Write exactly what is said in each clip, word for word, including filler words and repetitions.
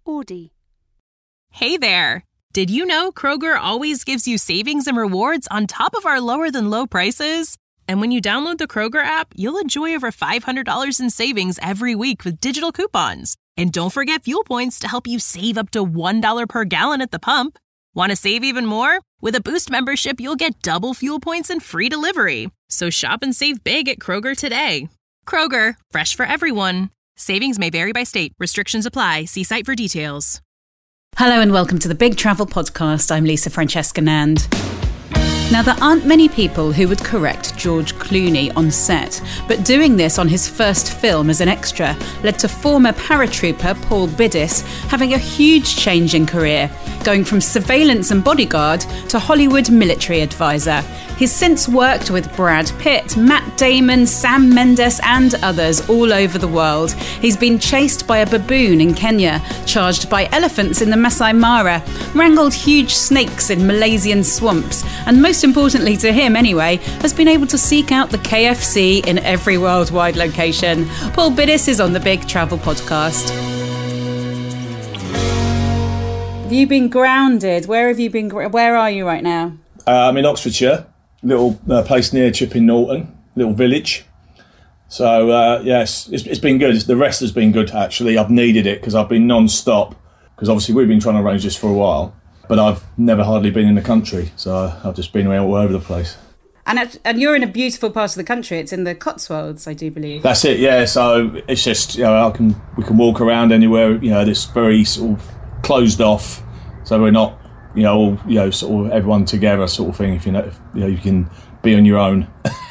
Audi. Hey there! Did you know Kroger always gives you savings and rewards on top of our lower-than-low prices? And when you download the Kroger app, you'll enjoy over five hundred dollars in savings every week with digital coupons. And don't forget fuel points to help you save up to one dollar per gallon at the pump. Want to save even more? With a Boost membership, you'll get double fuel points and free delivery. So shop and save big at Kroger today. Kroger, fresh for everyone. Savings may vary by state. Restrictions apply. See site for details. Hello and welcome to the Big Travel Podcast. I'm Lisa Francesca Nand. Now, there aren't many people who would correct George Clooney on set, but doing this on his first film as an extra led to former paratrooper Paul Bidis having a huge change in career, going from surveillance and bodyguard to Hollywood military advisor. He's since worked with Brad Pitt, Matt Damon, Sam Mendes and others all over the world. He's been chased by a baboon in Kenya, charged by elephants in the Masai Mara, wrangled huge snakes in Malaysian swamps, and most importantly to him anyway, has been able to seek out the K F C in every worldwide location. Paul Bidis is on the Big Travel Podcast. Have you been grounded? Where have you been? Where are you right now? Uh, I'm in Oxfordshire, little uh, place near Chipping Norton, little village. So uh, yes, it's, it's been good. It's, the rest has been good actually. I've needed it because I've been non-stop. Because obviously we've been trying to arrange this for a while, but I've never hardly been in the country, so I've just been all over the place. And at, and you're in a beautiful part of the country. It's in the Cotswolds, I do believe. That's it, yeah. So it's just, you know, I can we can walk around anywhere. You know, it's very sort of closed off, so we're not, you know, all, you know, sort of everyone together sort of thing. If you know, if, you know, you can be on your own.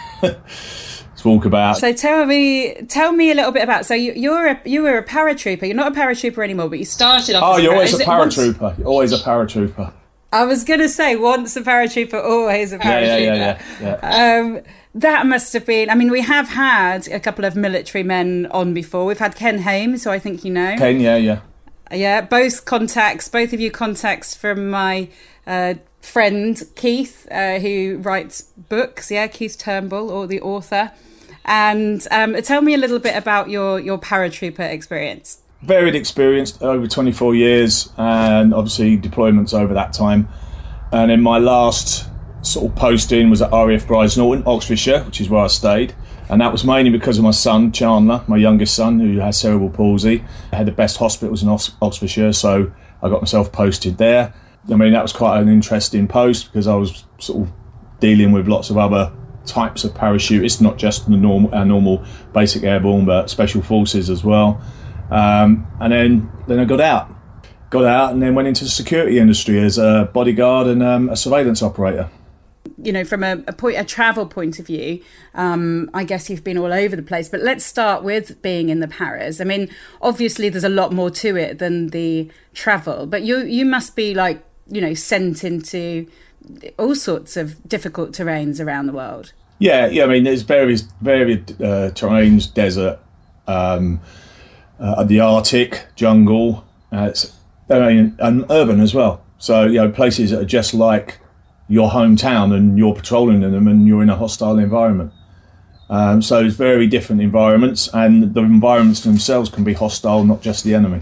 Just walk about. So tell me, tell me a little bit about. So you, you're a you were a paratrooper. You're not a paratrooper anymore, but you started off. Oh, as you're a always a paratrooper. paratrooper. You're always a paratrooper. I was going to say, once a paratrooper, always a paratrooper. Yeah, yeah, yeah, yeah, yeah. Um, that must have been, I mean, we have had a couple of military men on before. We've had Ken Hames, who I think you know. Ken, yeah, yeah. Yeah, both contacts, both of you contacts from my uh, friend Keith, uh, who writes books, yeah, Keith Turnbull, or the author. And um, tell me a little bit about your, your paratrooper experience. Varied experience, over twenty-four years, and obviously deployments over that time. And then my last sort of posting was at R A F Brize Norton, Oxfordshire, which is where I stayed. And that was mainly because of my son, Chandler, my youngest son, who has cerebral palsy. I had the best hospitals in Ox- Oxfordshire, so I got myself posted there. I mean, that was quite an interesting post because I was sort of dealing with lots of other types of parachutists, not just the normal, our normal basic airborne, but special forces as well. Um, and then, then I got out, got out, and then went into the security industry as a bodyguard and um, a surveillance operator. You know, from a, a point, a travel point of view, um, I guess you've been all over the place. But let's start with being in the paras. I mean, obviously, there's a lot more to it than the travel. But you, you must be like, you know, sent into all sorts of difficult terrains around the world. Yeah, yeah. I mean, there's various varied uh, terrains, desert. Um, Uh, the Arctic, jungle, uh, it's, I mean, and urban as well. So, you know, places that are just like your hometown and you're patrolling in them and you're in a hostile environment. Um, so it's very different environments, and the environments themselves can be hostile, not just the enemy.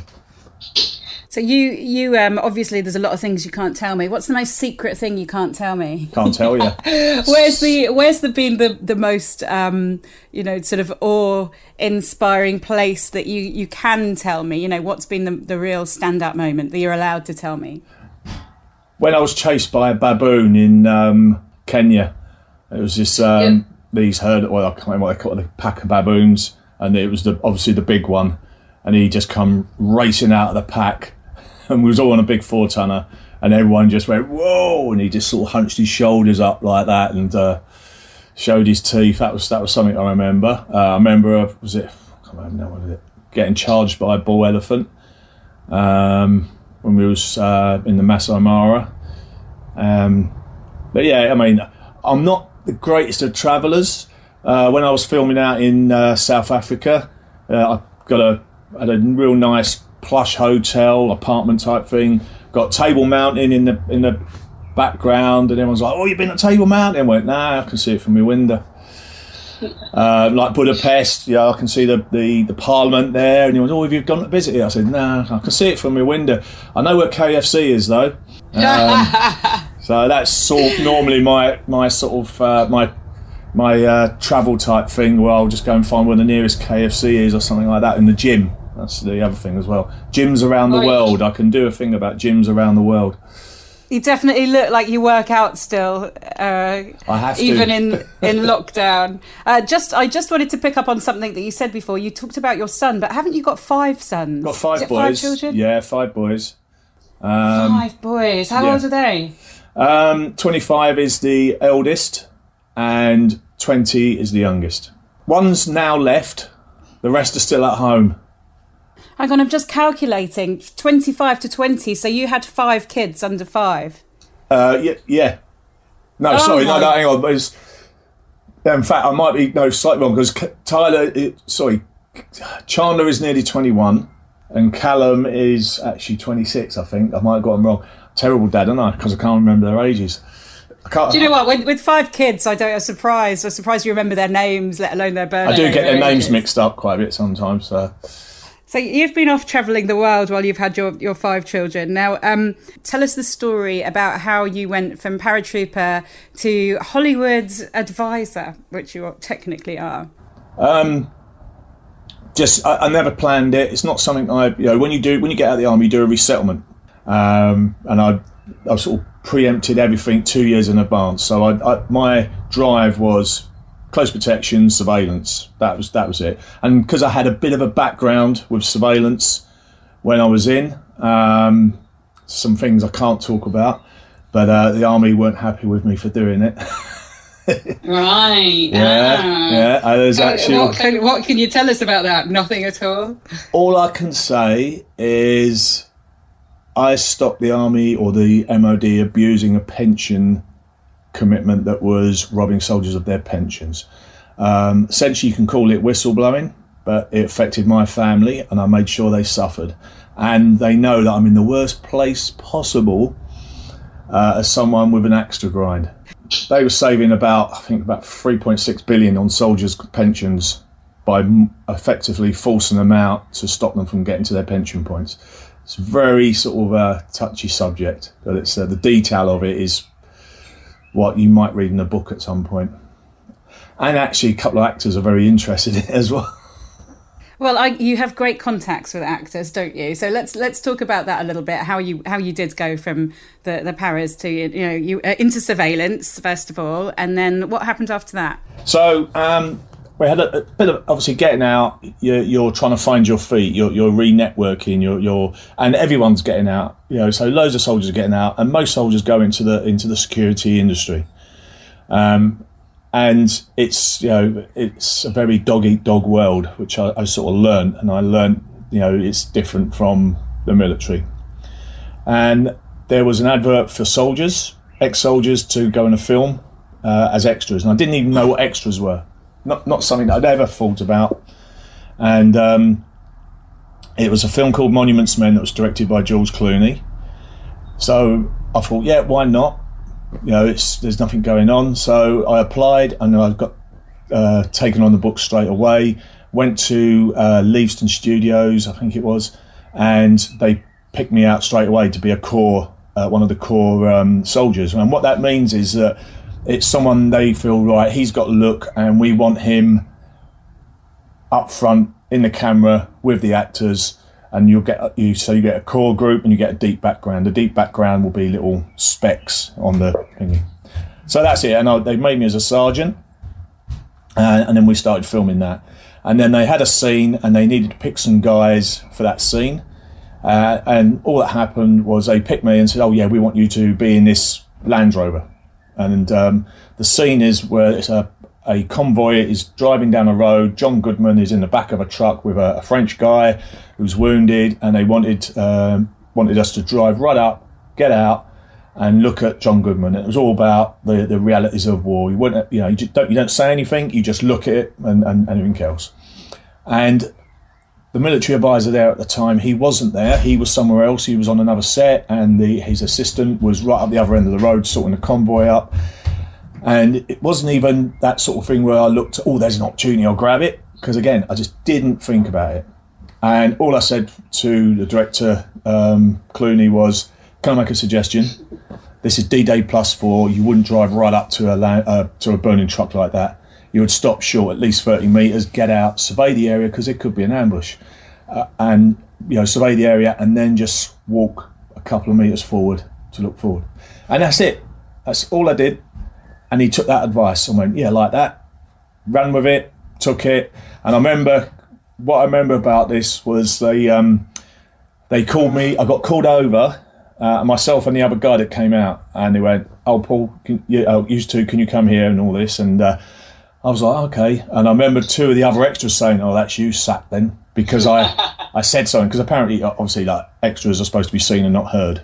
So you, you um, obviously there's a lot of things you can't tell me. What's the most secret thing you can't tell me? Can't tell you. where's the Where's the been the the most um, you know, sort of awe-inspiring place that you, you can tell me? You know, what's been the the real standout moment that you're allowed to tell me? When I was chased by a baboon in um, Kenya, it was this um, yeah. these herd, well, I can't remember what they call it, a pack of baboons, and it was the obviously the big one, and he just come racing out of the pack. And we was all on a big four-tonner, and everyone just went, whoa, and he just sort of hunched his shoulders up like that and uh, showed his teeth. That was that was something I remember. Uh, I remember, uh, was it, I can't remember now, what was it, getting charged by a bull elephant um, when we was uh, in the Masai Mara. Um, but yeah, I mean, I'm not the greatest of travellers. Uh, when I was filming out in uh, South Africa, uh, I got a, had a real nice plush hotel, apartment type thing. Got Table Mountain in the in the background, and everyone's like, "Oh, you've been at Table Mountain?" I went, "Nah, I can see it from my window." uh, like Budapest. Yeah, I can see the, the, the Parliament there. And he was, oh, have you gone to visit it? I said, no, I can see it from my window. I know where K F C is though. Um, so that's sort of normally my my sort of uh, my my uh, travel type thing, where I'll just go and find where the nearest K F C is or something like that. In the gym, that's the other thing as well. Gyms around the right. world. I can do a thing about gyms around the world. You definitely look like you work out still, uh, I have to. even in in lockdown. Uh, just, I just wanted to pick up on something that you said before. You talked about your son, but haven't you got five sons? Got five Is it boys. Five children. Yeah, five boys. Um, Five boys. How yeah. old are they? Um, twenty-five is the eldest, and twenty is the youngest. One's now left. The rest are still at home. Hang on, I'm just calculating. twenty-five to twenty, so you had five kids under five. Uh, yeah, yeah. No, Oh sorry, no, my- no, hang on. But it's, in fact, I might be no slightly wrong because Tyler, it, sorry, Chandler is nearly twenty-one, and Callum is actually twenty-six. I think I might have got them wrong. Terrible dad, aren't I? Because I can't remember their ages. I can't. Do you know what? With, with five kids, I don't. I'm surprised. I'm surprised you remember their names, let alone their birthdays. I do get their names ages. mixed up quite a bit sometimes. So. So you've been off travelling the world while you've had your, your five children. Now, um, tell us the story about how you went from paratrooper to Hollywood's advisor, which you technically are. Um, just, I, I never planned it. It's not something I, you know, when you do, when you get out of the army, you do a resettlement. Um, and I, I sort of preempted everything two years in advance. So I, I, my drive was close protection, surveillance. That was that was it. And because I had a bit of a background with surveillance when I was in, um, some things I can't talk about, but uh, the army weren't happy with me for doing it. Right. Yeah, ah. yeah. Uh, there's Uh, actually what, can, what can you tell us about that? Nothing at all. all I can say is I stopped the army or the M O D abusing a pension commitment that was robbing soldiers of their pensions. Um, essentially, you can call it whistleblowing, but it affected my family and I made sure they suffered. And they know that I'm in the worst place possible uh, as someone with an axe to grind. They were saving about, I think, about three point six billion on soldiers' pensions by m- effectively forcing them out to stop them from getting to their pension points. It's a very sort of a touchy subject, but it's uh, the detail of it is what you might read in a book at some point. And actually, a couple of actors are very interested in it as well. Well, I, you have great contacts with actors, don't you? So let's let's talk about that a little bit. How you how you did go from the the paras to you know you uh, into surveillance first of all, and then what happened after that? So um, we had a, a bit of obviously getting out. You're, you're trying to find your feet. You're, you're re-networking. You're, you're and everyone's getting out. You know, so loads of soldiers are getting out, and most soldiers go into the into the security industry. Um, And it's, you know, it's a very dog-eat-dog world, which I, I sort of learned. And I learned, you know, it's different from the military. And there was an advert for soldiers, ex-soldiers, to go in a film uh, as extras. And I didn't even know what extras were. Not not something that I'd ever thought about. And um, it was a film called Monuments Men that was directed by George Clooney. So I thought, yeah, why not? You know, it's there's nothing going on. So I applied and I got uh, taken on the book straight away. Went to uh, Leavesden Studios, I think it was, and they picked me out straight away to be a core, uh, one of the core um, soldiers. And what that means is that it's someone they feel, right, he's got a look and we want him up front in the camera with the actors. And you'll get you so you get a core group and you get a deep background. The deep background will be little specks on the thingy. So that's it. And I, they made me as a sergeant, uh, and then we started filming that. And then they had a scene, and they needed to pick some guys for that scene. Uh, and all that happened was they picked me and said, "Oh yeah, we want you to be in this Land Rover." And um, the scene is where it's a a convoy is driving down a road. John Goodman is in the back of a truck with a, a French guy who's wounded, and they wanted um, wanted us to drive right up, get out, and look at John Goodman. It was all about the, the realities of war. You wouldn't, you know, you just don't you don't say anything. You just look at it and, and, and everything else. And the military advisor there at the time, he wasn't there. He was somewhere else. He was on another set, and the, his assistant was right up the other end of the road, sorting the convoy up. And it wasn't even that sort of thing where I looked, oh, there's an opportunity, I'll grab it. Because again, I just didn't think about it. And all I said to the director, um, Clooney, was, can I make a suggestion? This is D-Day plus four. You wouldn't drive right up to a la- uh, to a burning truck like that. You would stop short at least thirty metres, get out, survey the area, because it could be an ambush. Uh, and, you know, survey the area and then just walk a couple of metres forward to look forward. And that's it. That's all I did. And he took that advice and went, yeah, like that. Ran with it, took it. And I remember, what I remember about this was they um, they called me, I got called over, uh, myself and the other guy that came out, and they went, oh, Paul, can you, oh, you two, can you come here and all this? And uh, I was like, okay. And I remember two of the other extras saying, oh, that's you, Sat, then, because I, I said something, because apparently, obviously, like, extras are supposed to be seen and not heard.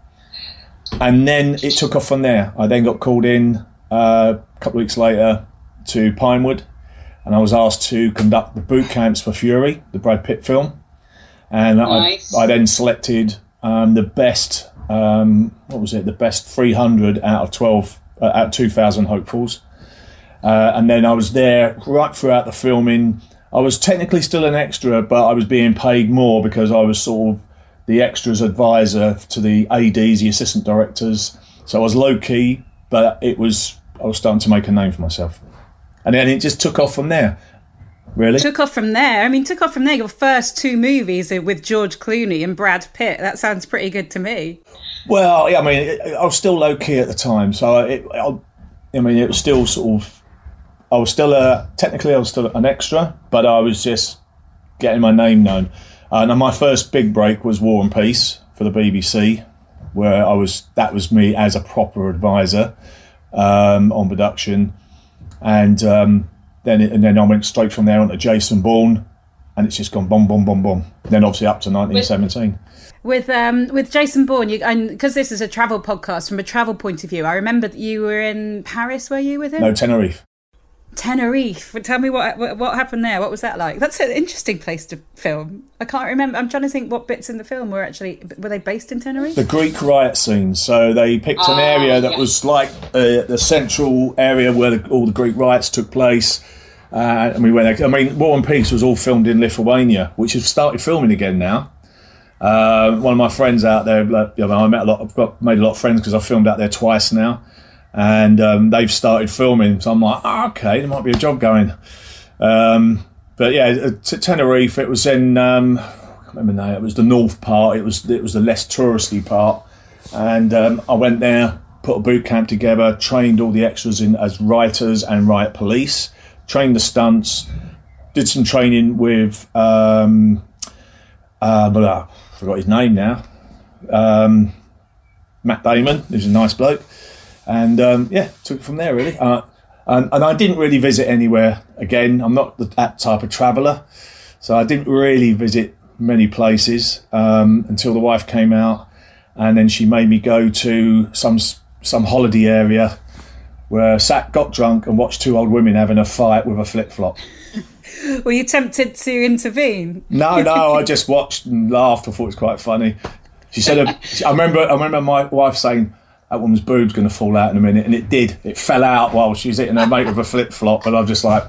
And then it took off from there. I then got called in uh, a couple of weeks later to Pinewood, and I was asked to conduct the boot camps for Fury, the Brad Pitt film. And nice. I, I then selected um, the best, um, what was it, the best three hundred out of twelve, uh, out of two thousand hopefuls. Uh, and then I was there right throughout the filming. I was technically still an extra, but I was being paid more because I was sort of the extras advisor to the A Ds, the assistant directors. So I was low key, but it was I was starting to make a name for myself. And then it just took off from there. Really? Took off from there. I mean, took off from there. Your first two movies are with George Clooney and Brad Pitt. That sounds pretty good to me. Well, yeah, I mean, it, I was still low key at the time, so it, I, I mean, it was still sort of. I was still a technically I was still an extra, but I was just getting my name known. Uh, and my first big break was War and Peace for the B B C, where I was. That was me as a proper advisor um, on production. And um, then it, and then I went straight from there onto Jason Bourne, and it's just gone boom, boom, boom, boom. Then obviously up to nineteen seventeen. With um with Jason Bourne, you and because this is a travel podcast, from a travel point of view, I remember that you were in Paris. Were you with him? No, Tenerife. Tenerife. Tell me what, what what happened there. What was that like? That's an interesting place to film. I can't remember. I'm trying to think what bits in the film were actually were they based in Tenerife? The Greek riot scenes. So they picked an Oh, area that yeah. was like uh, the central area where the, all the Greek riots took place. Uh, and we went. I mean, War and Peace was all filmed in Lithuania, which has started filming again now. Uh, one of my friends out there, like, you know, I met a lot. I've got made a lot of friends because I've filmed out there twice now. And um, they've started filming, so I'm like, oh, okay, there might be a job going. Um, but yeah, to Tenerife, it was in, um, I can't remember now, it was the north part, it was it was the less touristy part. And um, I went there, put a boot camp together, trained all the extras in as writers and riot police, trained the stunts, did some training with, um, uh, but I forgot his name now, um, Matt Damon, who's a nice bloke. And um, yeah, took it from there really. Uh, and, and I didn't really visit anywhere again. I'm not the, that type of traveller, so I didn't really visit many places um, until the wife came out, and then she made me go to some some holiday area where I sat, got drunk, and watched two old women having a fight with a flip flop. Were you tempted to intervene? No, no, I just watched and laughed. I thought it was quite funny. She said, I remember, I remember my wife saying, that woman's boob's going to fall out in a minute, and it did. It fell out while she was hitting her mate with a flip flop, and I'm just like.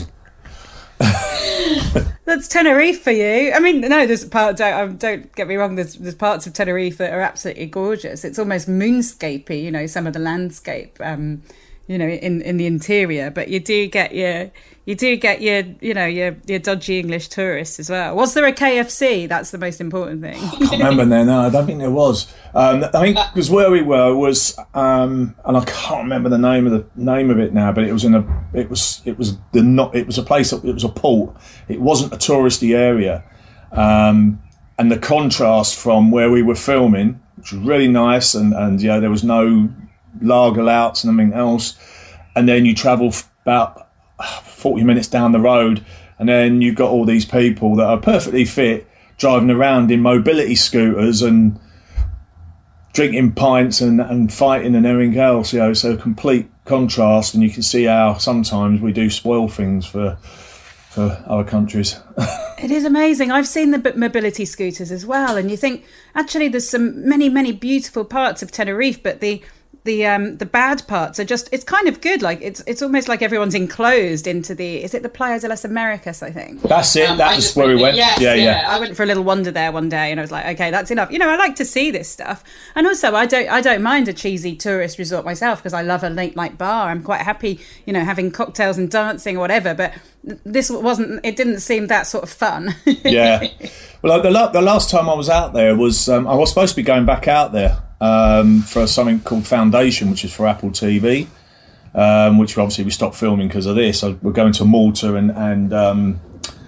That's Tenerife for you. I mean, no, there's part. Don't, um, don't get me wrong. There's there's parts of Tenerife that are absolutely gorgeous. It's almost moonscapey, you know, some of the landscape, um, you know, in, in the interior. But you do get your you do get your you know your your dodgy English tourists as well. Was there a K F C? That's the most important thing. I can't remember now. No, I don't think there was. Um, I think because where we were was, um, and I can't remember the name of the name of it now, but it was in a, it was, it was the not, it was a place, it was a port. It wasn't a touristy area, um, and the contrast from where we were filming, which was really nice, and and yeah, there was no lager louts and anything else, and then you travel about forty minutes down the road, and then you've got all these people that are perfectly fit driving around in mobility scooters and drinking pints and, and fighting and everything else, you know, so complete contrast, and you can see how sometimes we do spoil things for for other countries. It is amazing. I've seen the mobility scooters as well, and you think actually there's some many many beautiful parts of Tenerife, but the the um the bad parts are just, it's kind of good. Like it's it's almost like everyone's enclosed into the, is it the Playa de las Americas, I think? That's it. Um, That's where we went. Yes, yeah, yeah, yeah. I went for a little wander there one day, and I was like, okay, that's enough. You know, I like to see this stuff, and also I don't I don't mind a cheesy tourist resort myself, because I love a late night bar. I'm quite happy, you know, having cocktails and dancing or whatever. But this wasn't. It didn't seem that sort of fun. Yeah. Well, the, the last time I was out there was um, I was supposed to be going back out there um, for something called Foundation, which is for Apple T V, um, which obviously we stopped filming because of this. So we're going to Malta and and um,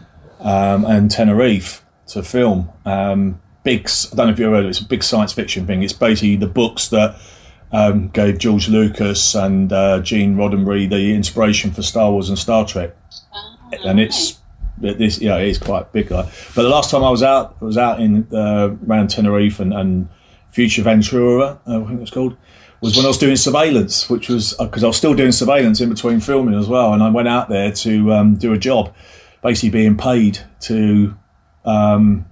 um, and Tenerife to film. Um, big, I don't know if you've heard of it. It's a big science fiction thing. It's basically the books that um, gave George Lucas and uh, Gene Roddenberry the inspiration for Star Wars and Star Trek, oh, and it's. This, yeah, it is quite big. Like. But the last time I was out, I was out in uh, around Tenerife and, and Future Ventura, uh, I think it's called, was when I was doing surveillance, which was because I was still doing surveillance in between filming as well. And I went out there to um, do a job, basically being paid to. Um,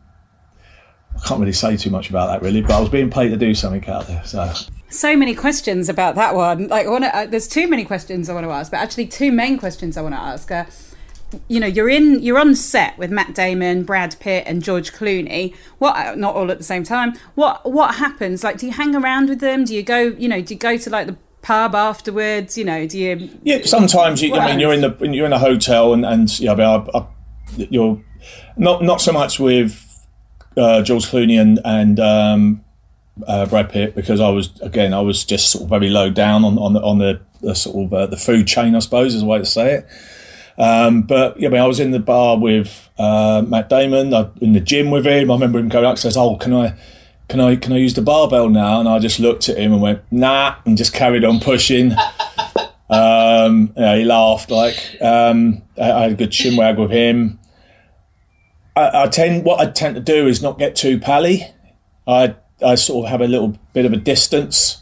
I can't really say too much about that, really, but I was being paid to do something out there. So. So many questions about that one. Like, I want to, uh, there's too many questions I want to ask, but actually, two main questions I want to ask. Uh, You know, you're in, you're on set with Matt Damon, Brad Pitt, and George Clooney. What? Not all at the same time. What? What happens? Like, do you hang around with them? Do you go? You know, do you go to like the pub afterwards? You know, do you? Yeah, sometimes. You, I mean, you're in the you're in a hotel, and and yeah, I mean, I, I, you're not not so much with uh, George Clooney and and um, uh, Brad Pitt, because I was again I was just sort of very low down on on the on the, the sort of uh, the food chain, I suppose is the way to say it. Um, but yeah, I mean, I was in the bar with uh, Matt Damon. I in the gym with him. I remember him going up and says, "Oh, can I, can I, can I use the barbell now?" And I just looked at him and went, "Nah," and just carried on pushing. um, you know, he laughed. Like um, I, I had a good chinwag with him. I, I tend what I tend to do is not get too pally. I I sort of have a little bit of a distance.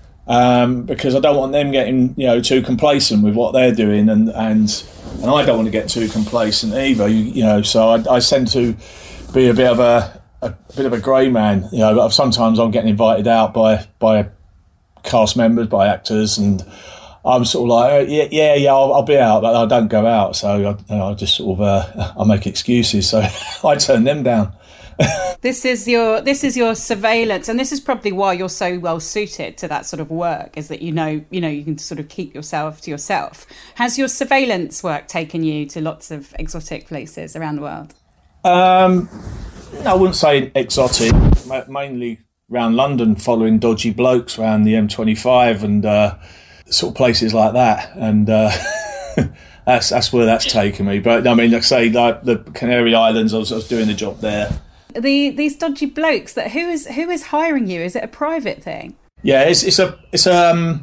Um, because I don't want them getting, you know, too complacent with what they're doing, and and, and I don't want to get too complacent either. You, you know, so I, I tend to be a bit of a, a bit of a grey man. You know, sometimes I'm getting invited out by by cast members, by actors, and I'm sort of like, yeah, yeah, yeah, I'll, I'll be out, but I don't go out. So I, you know, I just sort of uh, I make excuses. So I turn them down. This is your this is your surveillance, and this is probably why you're so well suited to that sort of work, is that you know you know you can sort of keep yourself to yourself. Has your surveillance work taken you to lots of exotic places around the world? Um, I wouldn't say exotic, mainly around London, following dodgy blokes around the M twenty-five and uh, sort of places like that, and uh, that's that's where that's taken me. But I mean, like I say, like the Canary Islands, I was, I was doing the job there. The these dodgy blokes, that who is who is hiring you? Is it a private thing? Yeah, it's it's a it's um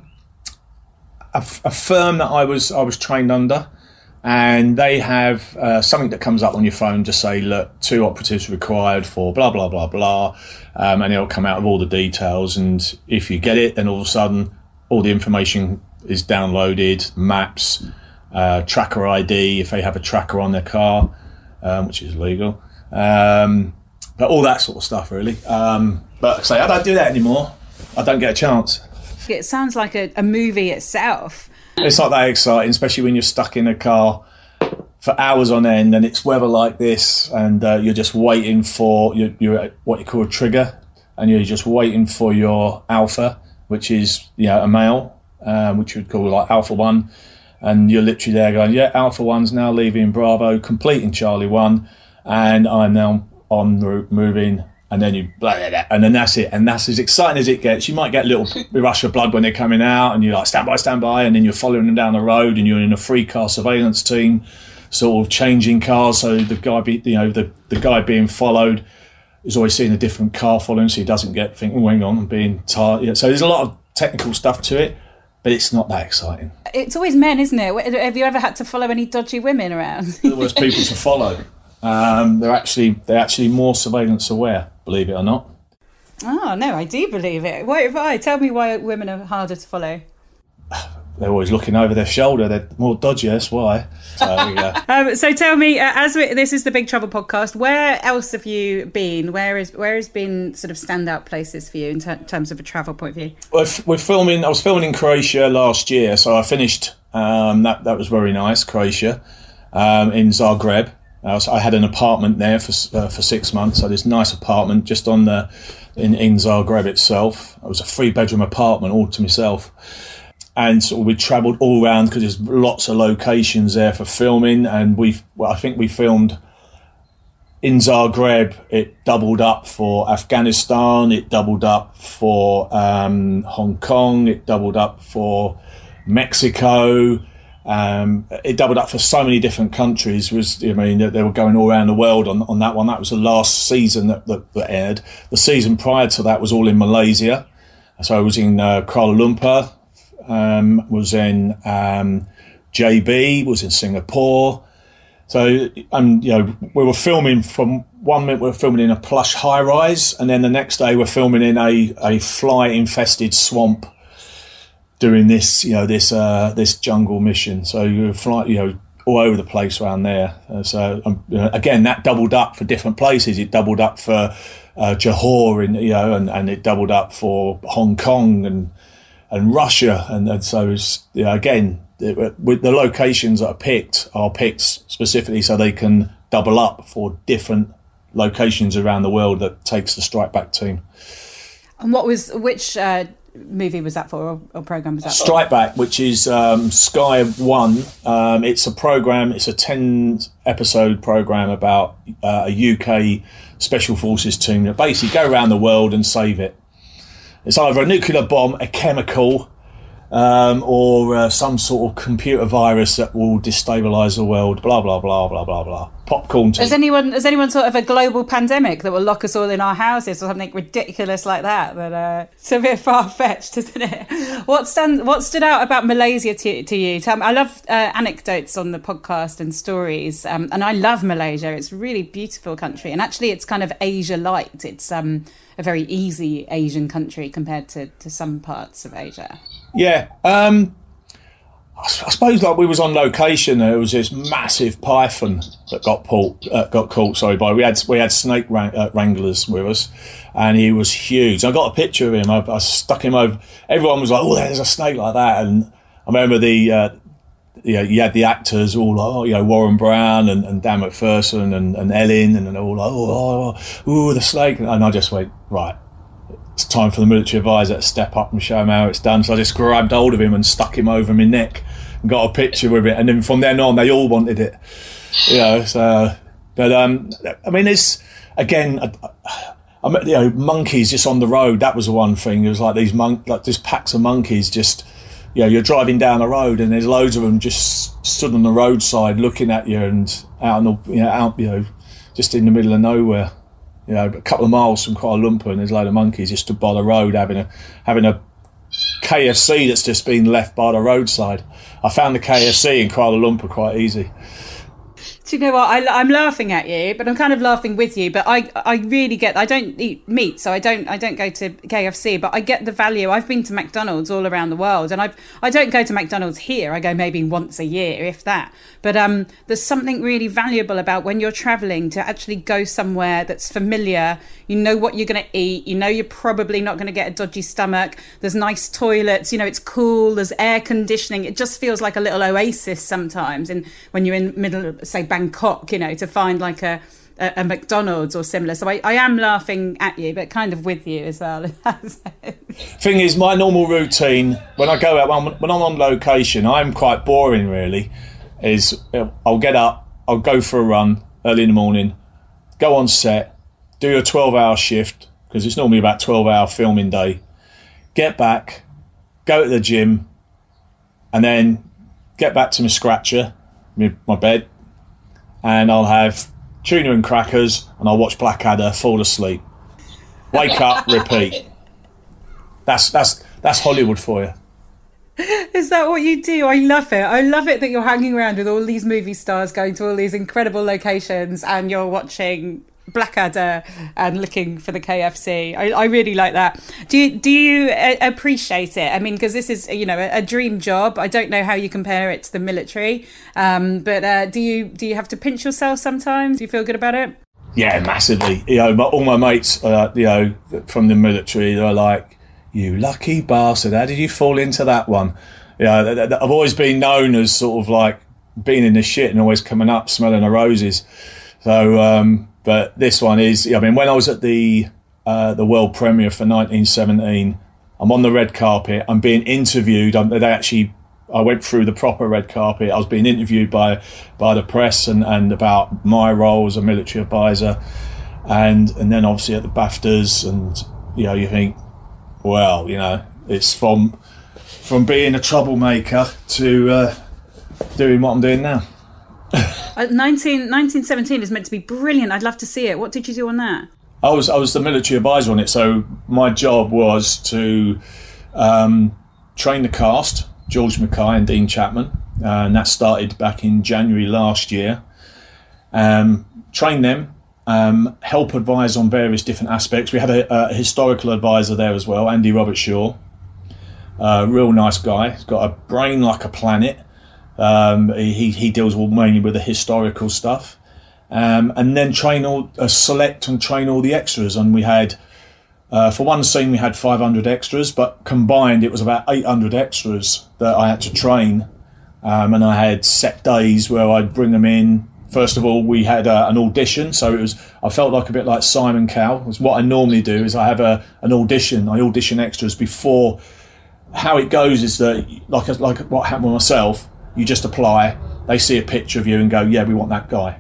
a, a firm that I was I was trained under, and they have uh, something that comes up on your phone to say, look, two operatives required for blah blah blah blah, um, and it'll come out with all the details. And if you get it, then all of a sudden all the information is downloaded, maps, uh, tracker I D if they have a tracker on their car, um, which is legal. Um, But all that sort of stuff, really. Um, but say, I don't do that anymore. I don't get a chance. It sounds like a, a movie itself. It's not that exciting, especially when you're stuck in a car for hours on end and it's weather like this, and uh, you're just waiting for you're, you're at what you call a trigger, and you're just waiting for your alpha, which is, you know, a male, um, which you would call like Alpha One, and you're literally there going, yeah, Alpha One's now leaving Bravo, completing Charlie One, and I'm now en route moving, and then you blah, blah, blah, and then that's it, and that's as exciting as it gets. You might get a little rush of blood when they're coming out, and you're like, stand by, stand by, and then you're following them down the road, and you're in a three car surveillance team, sort of changing cars. So the guy, be, you know, the the guy being followed is always seeing a different car following, so he doesn't get thinking, oh, hang on, I'm being tired. Yeah, so there's a lot of technical stuff to it, but it's not that exciting. It's always men, isn't it? Have you ever had to follow any dodgy women around? The worst people to follow. Um, they're actually they're actually more surveillance aware, believe it or not. Oh no, I do believe it. Why? Why? Tell me why women are harder to follow. they're always looking over their shoulder. They're more dodgy, that's why. So, yeah. um, so tell me, uh, as we, this is the Big Travel podcast, where else have you been? Where is where has been sort of standout places for you in ter- terms of a travel point of view? We're, we're filming. I was filming in Croatia last year, so I finished. Um, that that was very nice, Croatia, um, in Zagreb. I, was, I had an apartment there for uh, for six months. So this nice apartment just on the in, in Zagreb itself. It was a three bedroom apartment all to myself. And so we travelled all around because there's lots of locations there for filming. And we, well, I think we filmed in Zagreb. It doubled up for Afghanistan. It doubled up for um, Hong Kong. It doubled up for Mexico. Um, it doubled up for so many different countries. It was I mean, they were going all around the world on, on that one. That was the last season that, that, that aired. The season prior to that was all in Malaysia. So I was in uh, Kuala Lumpur. Um, was in um, J B, was in Singapore. So, um, you know, we were filming from one minute we were filming in a plush high rise, and then the next day we're filming in a, a fly infested swamp, doing this, you know, this uh, this jungle mission. So you were fly, you know, all over the place around there. Uh, so um, you know, again, that doubled up for different places. It doubled up for uh, Johor, in you know, and, and it doubled up for Hong Kong and. and Russia, and, and so it's, you know, again, it, with the locations that are picked are picked specifically so they can double up for different locations around the world that takes the Strike Back team. And what was which uh, movie was that for, or, or program was that for? Strike Back, which is um, Sky One. Um, it's a program. It's a ten episode program about uh, a U K Special Forces team that basically go around the world and save it. It's either a nuclear bomb, a chemical, um, or uh, some sort of computer virus that will destabilise the world. Blah blah blah blah blah blah. Popcorn tea. Has anyone has anyone sort of a global pandemic that will lock us all in our houses or something ridiculous like that? That uh, it's a bit far fetched, isn't it? What stand what stood out about Malaysia to, to you? Tell me, I love uh, anecdotes on the podcast and stories, um, and I love Malaysia. It's a really beautiful country, and actually, it's kind of Asia light. It's um. a very easy Asian country compared to, to some parts of Asia. Yeah. Um, I, I suppose like we was on location, there was this massive python that got pulled, uh, got caught, sorry, by, we had, we had snake wrang- uh, wranglers with us, and he was huge. I got a picture of him. I, I stuck him over. Everyone was like, oh, there's a snake like that. And I remember the, uh, you know, you had the actors all like, oh, you know, Warren Brown and, and Dan McPherson and, and Ellen, and they're all like, oh, oh, ooh, the snake. And I just went, right, it's time for the military advisor to step up and show him how it's done. So I just grabbed hold of him and stuck him over my neck and got a picture with it. And then from then on, they all wanted it. You know, so, but, um, I mean, it's, again, I, I met, you know, monkeys just on the road. That was the one thing. It was like these monk, like just packs of monkeys just, you know, you're driving down the road and there's loads of them just stood on the roadside looking at you and out, in the, you know, out, you know, just in the middle of nowhere, you know, a couple of miles from Kuala Lumpur, and there's a load of monkeys just stood by the road having a having a K F C that's just been left by the roadside. I found the K F C in Kuala Lumpur quite easy. Do you know what? I, I'm laughing at you, but I'm kind of laughing with you. But I, I really get. I don't eat meat, so I don't. I don't go to K F C. But I get the value. I've been to McDonald's all around the world, and I've. I don't go to McDonald's here. I go maybe once a year, if that. But um, there's something really valuable about when you're traveling to actually go somewhere that's familiar. You know what you're going to eat. You know you're probably not going to get a dodgy stomach. There's nice toilets. You know it's cool. There's air conditioning. It just feels like a little oasis sometimes. And when you're in the middle of, say, Bangkok, you know, to find like a, a, a McDonald's or similar. So I, I am laughing at you, but kind of with you as well. Thing is, my normal routine when I go out, when I'm on location, I'm quite boring really, is I'll get up, I'll go for a run early in the morning, go on set, do a twelve hour shift, because it's normally about twelve hour filming day, get back, go to the gym, and then get back to my scratcher, my, my bed, and I'll have tuna and crackers, and I'll watch Blackadder, fall asleep, wake up, repeat. That's that's that's Hollywood for you. Is that what you do? I love it. I love it that you're hanging around with all these movie stars, going to all these incredible locations, and you're watching Blackadder and looking for the K F C. I, I really like that. Do you, do you uh, appreciate it? I mean, because this is, you know, a, a dream job. I don't know how you compare it to the military, um, but uh, do you do you have to pinch yourself sometimes? Do you feel good about it? Yeah, massively. You know, my, all my mates, uh, you know, from the military, they're like, "You lucky bastard! How did you fall into that one?" You know, th- th- I've always been known as sort of like being in the shit and always coming up smelling the roses. So, um, but this one is, I mean, when I was at the uh, the world premiere for nineteen seventeen, I'm on the red carpet. I'm being interviewed. I'm, they actually, I went through the proper red carpet. I was being interviewed by by the press and, and about my role as a military advisor, and and then obviously at the BAFTAs, and you know, you think, well, you know, it's from from being a troublemaker to uh, doing what I'm doing now. uh, nineteen, nineteen seventeen is meant to be brilliant. I'd love to see it. What did you do on that? I was I was the military advisor on it, so my job was to um, train the cast, George Mackay and Dean Chapman, uh, and that started back in January last year. Um, train them, um, help advise on various different aspects. We had a, a historical advisor there as well, Andy Robertshaw, uh, real nice guy. He's got a brain like a planet. Um, he he deals all mainly with the historical stuff. Um, and then train all, uh, select and train all the extras. And we had, uh, for one scene, we had five hundred extras, but combined it was about eight hundred extras that I had to train. Um, and I had set days where I'd bring them in. First of all, we had uh, an audition, so it was. I felt like a bit like Simon Cowell. It was what I normally do is I have a an audition. I audition extras before. How it goes is that, like like what happened with myself, you just apply. They see a picture of you and go, "Yeah, we want that guy."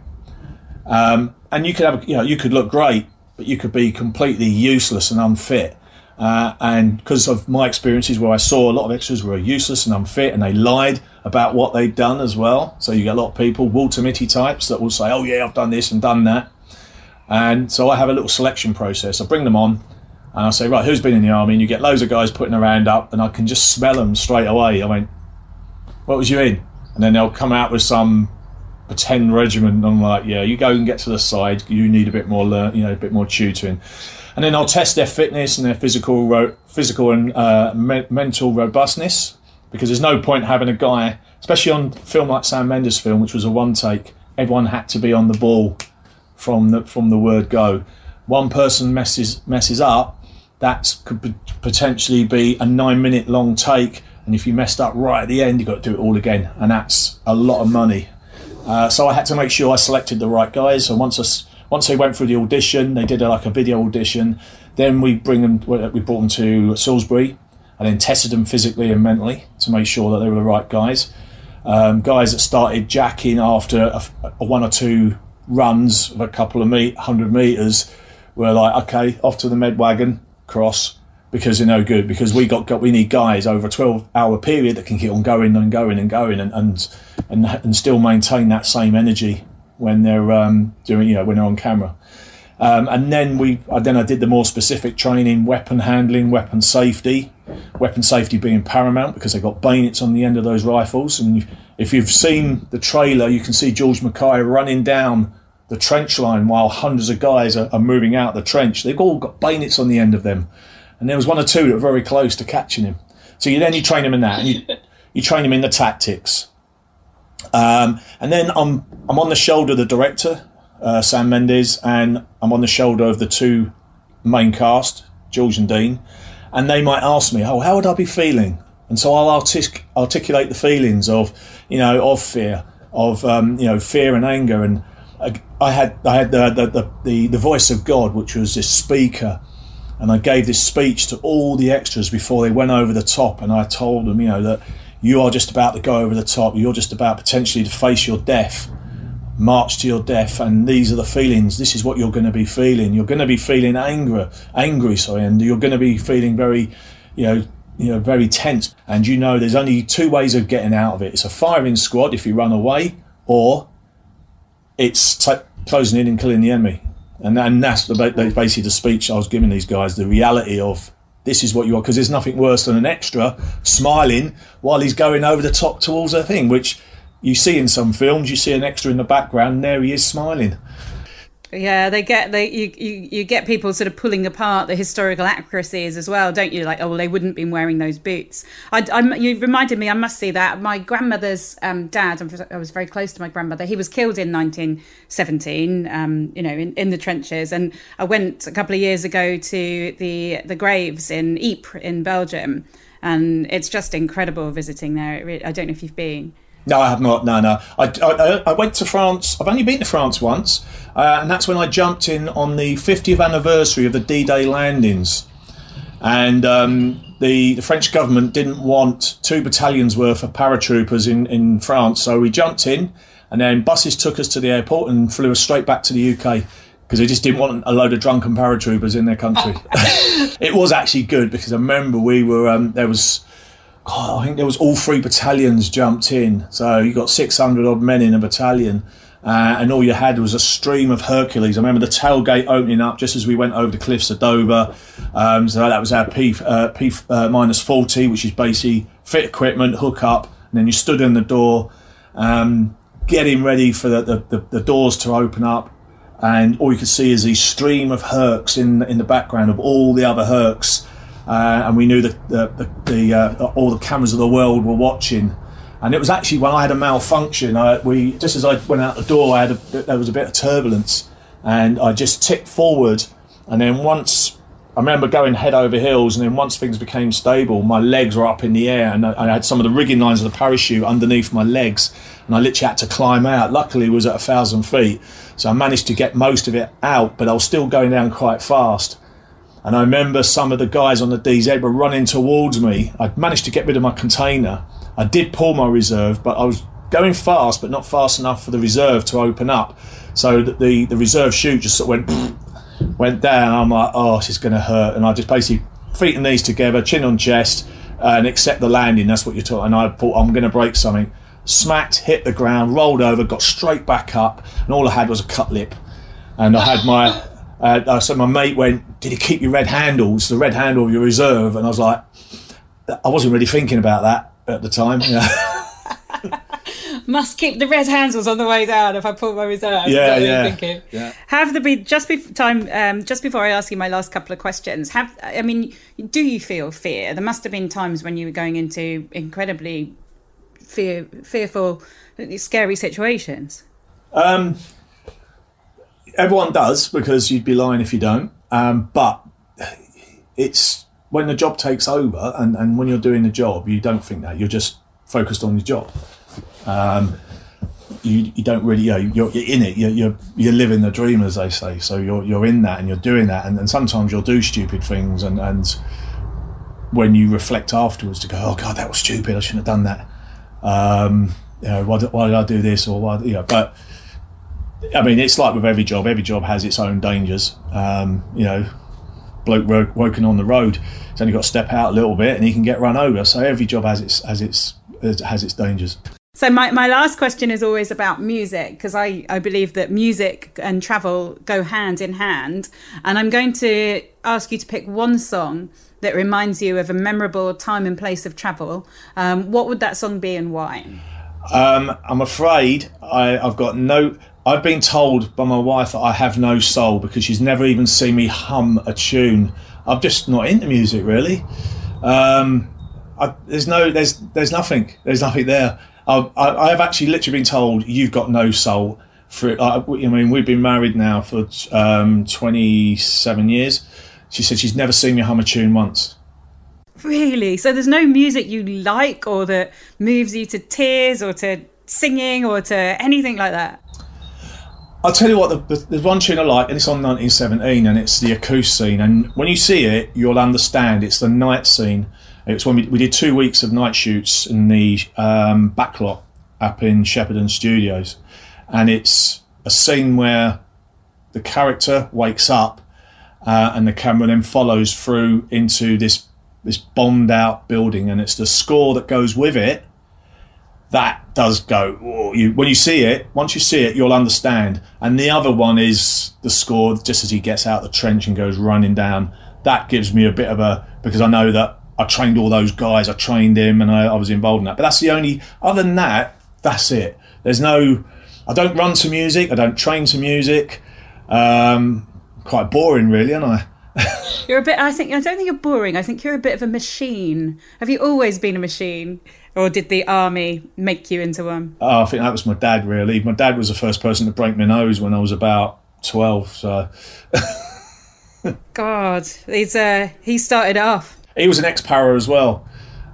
Um, and you could have, you know, you could look great, but you could be completely useless and unfit. Uh, and because of my experiences where I saw a lot of extras were useless and unfit, and they lied about what they'd done as well. So you get a lot of people, Walter Mitty types, that will say, "Oh yeah, I've done this and done that." And so I have a little selection process. I bring them on, and I say, "Right, who's been in the army?" And you get loads of guys putting their hand up, and I can just smell them straight away. I mean, "What was you in?" And then they'll come out with some pretend regiment, and I'm like, "Yeah, you go and get to the side. You need a bit more, learn, you know, a bit more tutoring." And then I'll test their fitness and their physical, ro- physical and uh, me- mental robustness, because there's no point having a guy, especially on film like Sam Mendes' film, which was a one take. Everyone had to be on the ball from the from the word go. One person messes messes up, that could p- potentially be a nine minute long take, and if you messed up right at the end, you've got to do it all again, and that's a lot of money. Uh, so I had to make sure I selected the right guys. So once I, once they went through the audition, they did a, like a video audition. Then we bring them, we brought them to Salisbury, and then tested them physically and mentally to make sure that they were the right guys. Um, guys that started jacking after a, a one or two runs of a couple of meet, hundred meters, were like, "Okay, off to the med wagon, cross," because they're no good. Because we got, got we need guys over a twelve hour period that can keep on going and going and going and and and, and still maintain that same energy when they're um, doing, you know, when they're on camera. Um, and then we, I, then I did the more specific training, weapon handling, weapon safety, weapon safety being paramount because they got bayonets on the end of those rifles. And if you've seen the trailer, you can see George Mackay running down the trench line while hundreds of guys are, are moving out the trench. They've all got bayonets on the end of them. And there was one or two that were very close to catching him. So you then you train him in that, and you you train him in the tactics. Um, and then I'm I'm on the shoulder of the director, uh, Sam Mendes, and I'm on the shoulder of the two main cast, George and Dean. And they might ask me, "Oh, how would I be feeling?" And so I'll artic- articulate the feelings of, you know, of fear, of um, you know, fear and anger. And I, I had I had the the, the the voice of God, which was this speaker. And I gave this speech to all the extras before they went over the top. And I told them, you know, that you are just about to go over the top. You're just about potentially to face your death, march to your death. And these are the feelings. This is what you're going to be feeling. You're going to be feeling anger, angry, sorry, and you're going to be feeling very, you know, you know, very tense. And you know, there's only two ways of getting out of it. It's a firing squad if you run away, or it's t- closing in and killing the enemy. And, and that's the, basically the speech I was giving these guys, the reality of this is what you are, because there's nothing worse than an extra smiling while he's going over the top towards a thing, which you see in some films. You see an extra in the background and there he is smiling. Yeah, they get they you, you you get people sort of pulling apart the historical accuracies as well, don't you? Like, oh, well, they wouldn't have been wearing those boots. I, I you reminded me. I must see that. My grandmother's um, dad. I was very close to my grandmother. He was killed in nineteen seventeen. Um, you know, in, in the trenches. And I went a couple of years ago to the the graves in Ypres in Belgium, and it's just incredible visiting there. It really, I don't know if you've been. No, I have not. No, no. I, I, I went to France. I've only been to France once, uh, and that's when I jumped in on the fiftieth anniversary of the D-Day landings. And um, the, the French government didn't want two battalions worth of paratroopers in, in France, so we jumped in, and then buses took us to the airport and flew us straight back to the U K because they just didn't want a load of drunken paratroopers in their country. It was actually good because I remember we were um, there was. God, I think there was all three battalions jumped in. So you got six hundred odd men in a battalion, uh, and all you had was a stream of Hercules. I remember the tailgate opening up just as we went over the cliffs of Dover. Um, so that was our P, uh, P uh, minus forty, which is basically fit equipment, hook up, and then you stood in the door, um, getting ready for the, the, the, the doors to open up. And all you could see is these stream of Hercs in, in the background of all the other Hercs. Uh, and we knew that the, the, the, uh, all the cameras of the world were watching, and it was actually when I had a malfunction. I, we just as I went out the door, I had a, there was a bit of turbulence, and I just tipped forward. And then once I remember going head over heels, and then once things became stable, my legs were up in the air, and I, I had some of the rigging lines of the parachute underneath my legs, and I literally had to climb out. Luckily, it was at a thousand feet, so I managed to get most of it out, but I was still going down quite fast. And I remember some of the guys on the D Z were running towards me. I'd managed to get rid of my container. I did pull my reserve, but I was going fast, but not fast enough for the reserve to open up. So that the, the reserve chute just sort of went went down. I'm like, oh, this is going to hurt. And I just basically feet and knees together, chin on chest, and accept the landing. That's what you're talking. And I thought, I'm going to break something. Smacked, hit the ground, rolled over, got straight back up, and all I had was a cut lip. And I had my... Uh, so my mate went, did you keep your red handles, the red handle of your reserve? And I was like, I wasn't really thinking about that at the time. Yeah. Must keep the red handles on the way down if I pull my reserve. Yeah, yeah. yeah. Have there been, just, be, time, um, just before I ask you my last couple of questions, have I mean, do you feel fear? There must have been times when you were going into incredibly fear, fearful, scary situations. Um. Everyone does, because you'd be lying if you don't. Um, but it's when the job takes over, and, and when you're doing the job, you don't think that. You're just focused on your job. Um, you you don't really, you know, you're, you're in it. You're, you're you're living the dream, as they say. So you're you're in that, and you're doing that. And, and sometimes you'll do stupid things, and, and when you reflect afterwards, to go, oh God, that was stupid. I shouldn't have done that. Um, you know, why did, why did I do this, or why? You know, but. I mean, it's like with every job. Every job has its own dangers. Um, you know, bloke working on the road, he's only got to step out a little bit and he can get run over. So every job has its has its has its dangers. So my, my last question is always about music, because I, I believe that music and travel go hand in hand. And I'm going to ask you to pick one song that reminds you of a memorable time and place of travel. Um, what would that song be and why? Um, I'm afraid I, I've got no... I've been told by my wife that I have no soul because she's never even seen me hum a tune. I'm just not into music, really. Um, I, there's no, there's, there's nothing. There's nothing there. I, I, I've actually literally been told you've got no soul. For I, I mean, we've been married now for um, twenty-seven years. She said she's never seen me hum a tune once. Really? So there's no music you like, or that moves you to tears, or to singing, or to anything like that? I'll tell you what, the, there's one tune I like, and it's on nineteen seventeen, and it's the acoustic scene. And when you see it, you'll understand. It's the night scene. It's when we, we did two weeks of night shoots in the um, backlot up in Shepperton Studios. And it's a scene where the character wakes up uh, and the camera then follows through into this, this bombed out building, and it's the score that goes with it. That does go, oh, you, when you see it, once you see it, you'll understand. And the other one is the score just as he gets out of the trench and goes running down. That gives me a bit of a, because I know that I trained all those guys, I trained him, and I, I was involved in that. But that's the only, other than that, that's it. There's no, I don't run to music, I don't train to music. Um, quite boring, really, aren't I? You're a bit. I think. I don't think you're boring. I think you're a bit of a machine. Have you always been a machine, or did the army make you into one? Oh, I think that was my dad. Really, my dad was the first person to break my nose when I was about twelve. So, God, he's uh, he started off. He was an ex-para as well.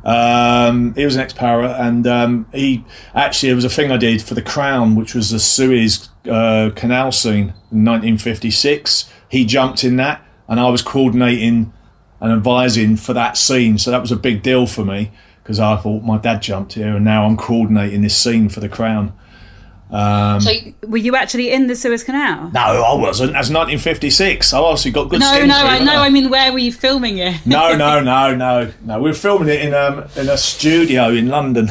Um, he was an ex-para, and um, he actually it was a thing I did for the Crown, which was the Suez uh, Canal scene in nineteen fifty-six. He jumped in that. And I was coordinating and advising for that scene. So that was a big deal for me because I thought my dad jumped here and now I'm coordinating this scene for the Crown. Um, so were you actually in the Suez Canal? No, I wasn't. That's nineteen fifty-six. I obviously got good no, skin. No, no, it, I know. I mean, where were you filming it? no, no, no, no, no. We were filming it in um, in a studio in London.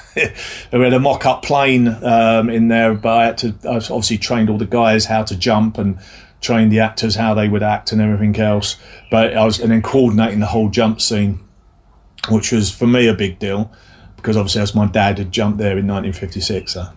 We had a mock-up plane um, in there, but I had to. I obviously trained all the guys how to jump and trained the actors how they would act and everything else. But I was and then coordinating the whole jump scene, which was for me a big deal because obviously as my dad had jumped there in nineteen fifty-six. So.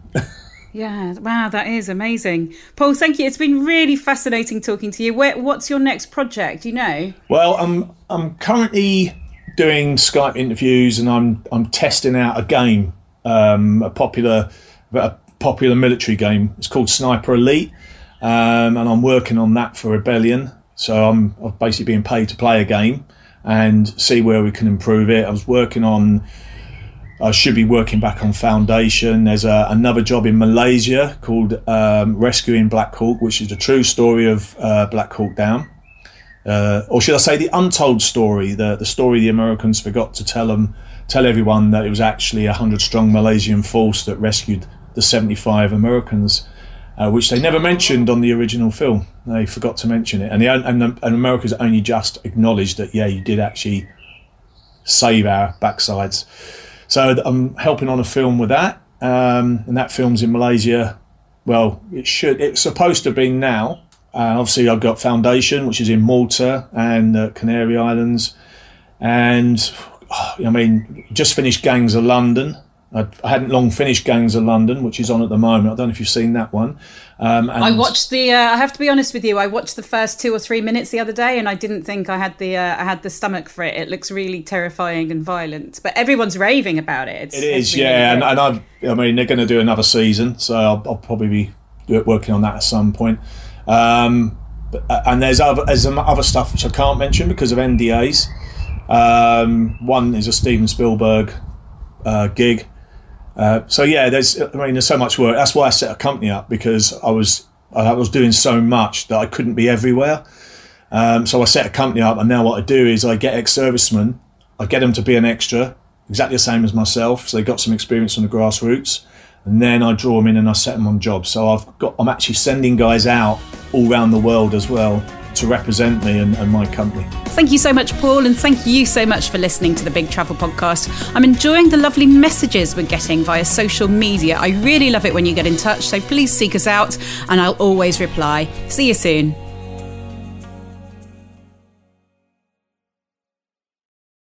Yeah, wow, that is amazing. Paul, thank you. It's been really fascinating talking to you. Where, what's your next project? Do you know? Well, I'm I'm currently doing Skype interviews and I'm I'm testing out a game, um, a popular a popular military game. It's called Sniper Elite, um, and I'm working on that for Rebellion. So I'm, I'm basically being paid to play a game and see where we can improve it. I was working on. I should be working back on Foundation. There's a, another job in Malaysia called um, Rescuing Black Hawk, which is the true story of uh, Black Hawk Down. Uh, or should I say the untold story, the, the story the Americans forgot to tell them, tell everyone that it was actually a hundred-strong Malaysian force that rescued the seventy-five Americans, uh, which they never mentioned on the original film. They forgot to mention it. And, the, and, the, and America's only just acknowledged that, yeah, you did actually save our backsides. So I'm helping on a film with that, um, and that film's in Malaysia. Well, it should. It's supposed to be now. Uh, obviously, I've got Foundation, which is in Malta and uh, Canary Islands, and oh, I mean, just finished Gangs of London. I, I hadn't long finished Gangs of London, which is on at the moment. I don't know if you've seen that one. Um, and I watched the. Uh, I have to be honest with you. I watched the first two or three minutes the other day, and I didn't think I had the. Uh, I had the stomach for it. It looks really terrifying and violent, but everyone's raving about it. It's, it is, it's really yeah, good. and, and I. I mean, they're going to do another season, so I'll, I'll probably be working on that at some point. Um, but, and there's other there's some other stuff which I can't mention because of N D As. Um, one is a Steven Spielberg uh, gig. Uh, so yeah, there's. I mean, there's so much work. That's why I set a company up, because I was I was doing so much that I couldn't be everywhere. Um, so I set a company up, and now what I do is I get ex-servicemen, I get them to be an extra, exactly the same as myself. So they got some experience on the grassroots, and then I draw them in and I set them on jobs. So I've got I'm actually sending guys out all around the world as well to represent me and, and my company. Thank you so much, Paul, and thank you so much for listening to the Big Travel Podcast. I'm enjoying the lovely messages we're getting via social media. I really love it when you get in touch, so please seek us out and I'll always reply. See you soon.